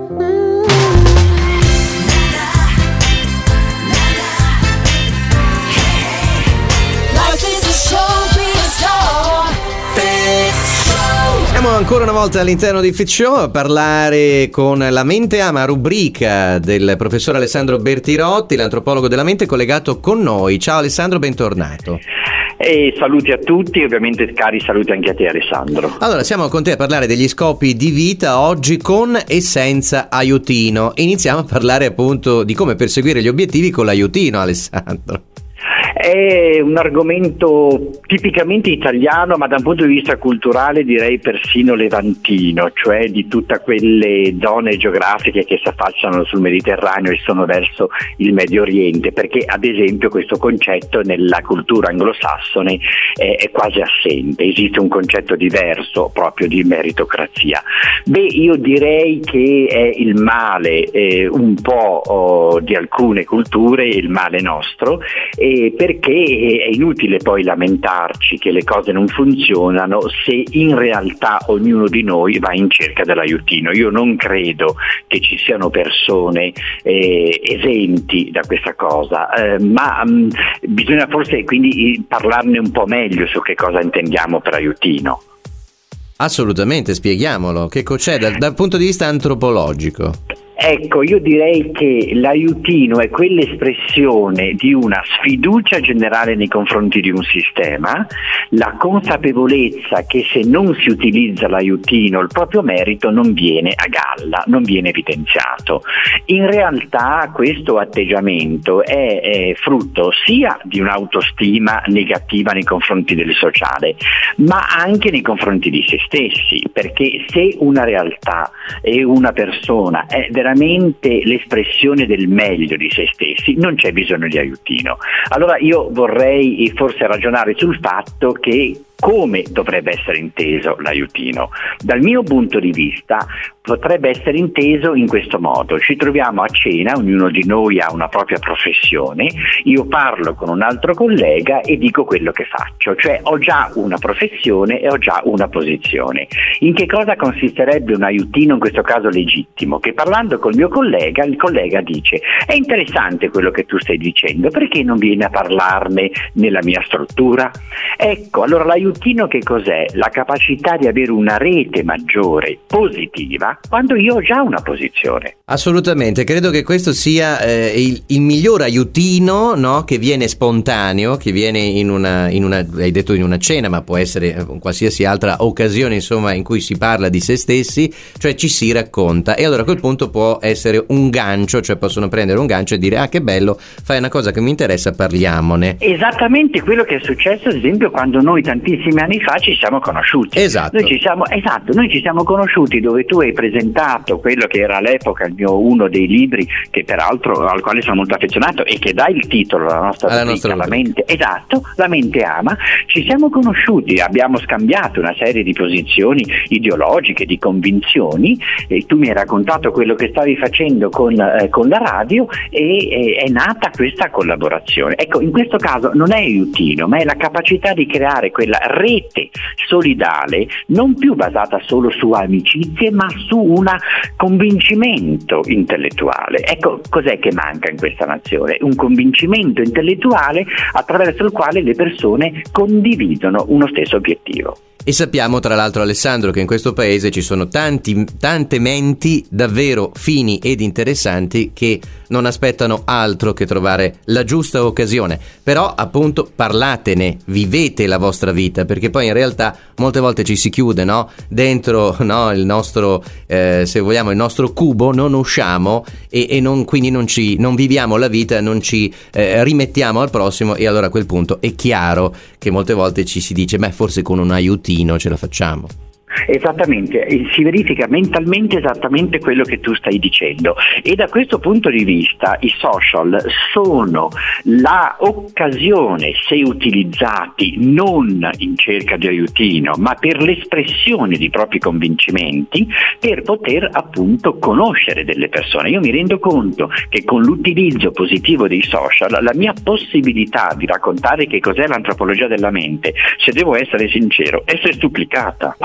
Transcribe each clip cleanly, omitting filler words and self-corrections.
Siamo ancora una volta all'interno di Fit Show a parlare con La Mente Ama, rubrica del professor Alessandro Bertirotti, l'antropologo della mente, collegato con noi. Ciao Alessandro, bentornato. E saluti a tutti, ovviamente cari saluti anche a te Alessandro. Allora, siamo con te a parlare degli scopi di vita oggi con e senza aiutino. Iniziamo a parlare appunto di come perseguire gli obiettivi con l'aiutino, Alessandro. È un argomento tipicamente italiano, ma da un punto di vista culturale direi persino levantino, cioè di tutte quelle zone geografiche che si affacciano sul Mediterraneo e sono verso il Medio Oriente, perché ad esempio questo concetto nella cultura anglosassone è quasi assente. Esiste un concetto diverso proprio di meritocrazia. Io direi che è il male un po' di alcune culture, il male nostro, perché è inutile poi lamentarci che le cose non funzionano se in realtà ognuno di noi va in cerca dell'aiutino. Io non credo che ci siano persone esenti da questa cosa, ma bisogna forse quindi parlarne un po' meglio su che cosa intendiamo per aiutino. Assolutamente, spieghiamolo. Che c'è dal punto di vista antropologico? Ecco, io direi che l'aiutino è quell'espressione di una sfiducia generale nei confronti di un sistema, la consapevolezza che se non si utilizza l'aiutino il proprio merito non viene a galla, non viene evidenziato. In realtà questo atteggiamento è frutto sia di un'autostima negativa nei confronti del sociale, ma anche nei confronti di se stessi, perché se una realtà e una persona è veramente l'espressione del meglio di se stessi, non c'è bisogno di aiutino. Allora io vorrei forse ragionare sul fatto che come dovrebbe essere inteso l'aiutino. Dal mio punto di vista potrebbe essere inteso in questo modo: ci troviamo a cena, ognuno di noi ha una propria professione, io parlo con un altro collega e dico quello che faccio, cioè ho già una professione e ho già una posizione. In che cosa consisterebbe un aiutino, in questo caso legittimo? Che parlando col mio collega, il collega dice: è interessante quello che tu stai dicendo, perché non vieni a parlarne nella mia struttura? Ecco, allora l'aiutino che cos'è? La capacità di avere una rete maggiore positiva quando io ho già una posizione. Assolutamente, credo che questo sia il miglior aiutino, no? Che viene spontaneo, che viene in una hai detto in una cena, ma può essere qualsiasi altra occasione, insomma, in cui si parla di se stessi, cioè ci si racconta, e allora a quel punto può essere un gancio, cioè possono prendere un gancio e dire: ah, che bello, fai una cosa che mi interessa, parliamone. Esattamente quello che è successo ad esempio quando noi tantissimi anni fa ci siamo conosciuti. Esatto. Noi ci siamo conosciuti dove tu hai presentato quello che era all'epoca uno dei libri che peraltro al quale sono molto affezionato e che dà il titolo alla nostra rubrica, La Mente. Esatto, La Mente Ama. Ci siamo conosciuti, abbiamo scambiato una serie di posizioni ideologiche, di convinzioni, e tu mi hai raccontato quello che stavi facendo con la radio e è nata questa collaborazione. Ecco, in questo caso non è aiutino, ma è la capacità di creare quella rete solidale, non più basata solo su amicizie, ma su un convincimento intellettuale. Ecco, cos'è che manca in questa nazione? Un convincimento intellettuale attraverso il quale le persone condividono uno stesso obiettivo. E sappiamo tra l'altro, Alessandro, che in questo paese ci sono tante menti davvero fini ed interessanti che non aspettano altro che trovare la giusta occasione. Però appunto parlatene, vivete la vostra vita, perché poi in realtà molte volte ci si chiude, no? Dentro, no? Il nostro, se vogliamo, il nostro cubo, non usciamo e quindi non viviamo la vita, non ci rimettiamo al prossimo, e allora a quel punto è chiaro che molte volte ci si dice: beh, forse con un aiutino ce la facciamo. Esattamente, si verifica mentalmente esattamente quello che tu stai dicendo, e da questo punto di vista i social sono la occasione, se utilizzati non in cerca di aiutino ma per l'espressione di propri convincimenti, per poter appunto conoscere delle persone. Io mi rendo conto che con l'utilizzo positivo dei social la mia possibilità di raccontare che cos'è l'antropologia della mente, se devo essere sincero, è sestuplicata. Allora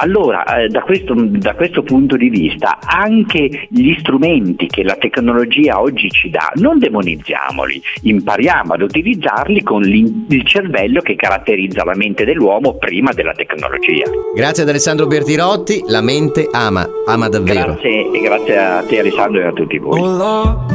Allora, da questo punto di vista, anche gli strumenti che la tecnologia oggi ci dà, non demonizziamoli, impariamo ad utilizzarli con il cervello che caratterizza la mente dell'uomo prima della tecnologia. Grazie ad Alessandro Bertirotti, la mente ama davvero. Grazie a te Alessandro e a tutti voi.